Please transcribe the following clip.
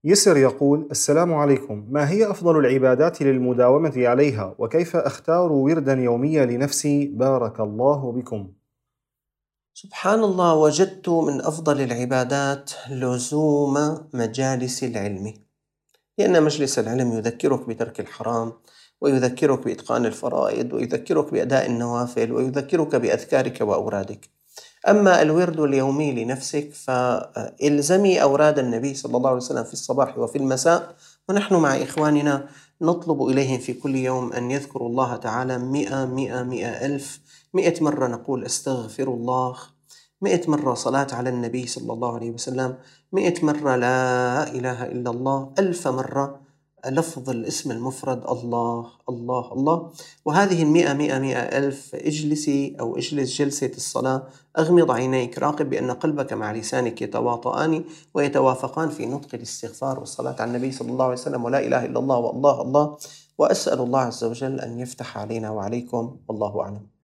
يسر يقول: السلام عليكم، ما هي أفضل العبادات للمداومة عليها؟ وكيف أختار وردا يوميا لنفسي؟ بارك الله بكم. سبحان الله، وجدت من أفضل العبادات لزوم مجالس العلم، لأن مجلس العلم يذكرك بترك الحرام، ويذكرك بإتقان الفرائض، ويذكرك بأداء النوافل، ويذكرك بأذكارك وأورادك. أما الورد اليومي لنفسك فإلزمي أوراد النبي صلى الله عليه وسلم في الصباح وفي المساء، ونحن مع إخواننا نطلب إليهم في كل يوم أن يذكروا الله تعالى 100 ألف. 100 مرة نقول أستغفر الله، 100 مرة صلاة على النبي صلى الله عليه وسلم، 100 مرة لا إله إلا الله، 1000 مرة لفظ الاسم المفرد الله الله الله. وهذه 100 ألف، اجلسي أو اجلس جلسة الصلاة، أغمض عينيك، راقب بأن قلبك مع لسانك يتواطئان ويتوافقان في نطق الاستغفار والصلاة على النبي صلى الله عليه وسلم، ولا إله إلا الله والله الله. وأسأل الله عز وجل أن يفتح علينا وعليكم، والله أعلم.